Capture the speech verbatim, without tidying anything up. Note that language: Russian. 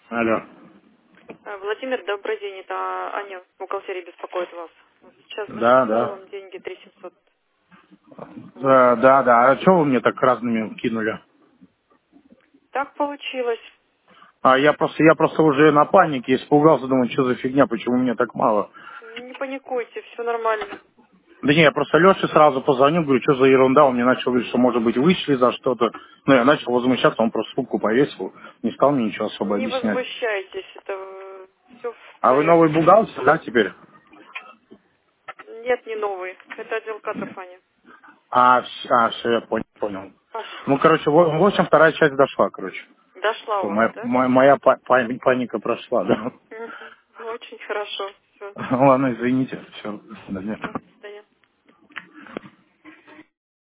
Алло. Э, Владимир, добрый день. Это Аня в бухгалтерии беспокоит вас. Сейчас Да, зачислила да. вам деньги три тысячи семьсот Да, восемьдесят. да, да. А что вы мне так разными кинули? Так получилось. А я просто, я просто уже на панике испугался, думаю, что за фигня, почему мне так мало? Не паникуйте, все нормально. Да не, я просто Леше сразу позвонил, говорю, что за ерунда, он мне начал говорить, что, может быть, вышли за что-то. Ну, я начал возмущаться, он просто трубку повесил, не стал мне ничего особо Не объяснять. возмущайтесь, это все в А вы новый порядке. бухгалтер, да, теперь? Нет, не новый. Это отдел кадров, Аня. А, вс- а, все, я понял, понял. Ну, Пожалуйста. короче, в в общем, вторая часть дошла, короче. Дошла у Всё, вас, моя, да? моя, моя па- па- паника прошла, да. Мгм. Очень хорошо. Все. Ладно, извините, все, до свидания.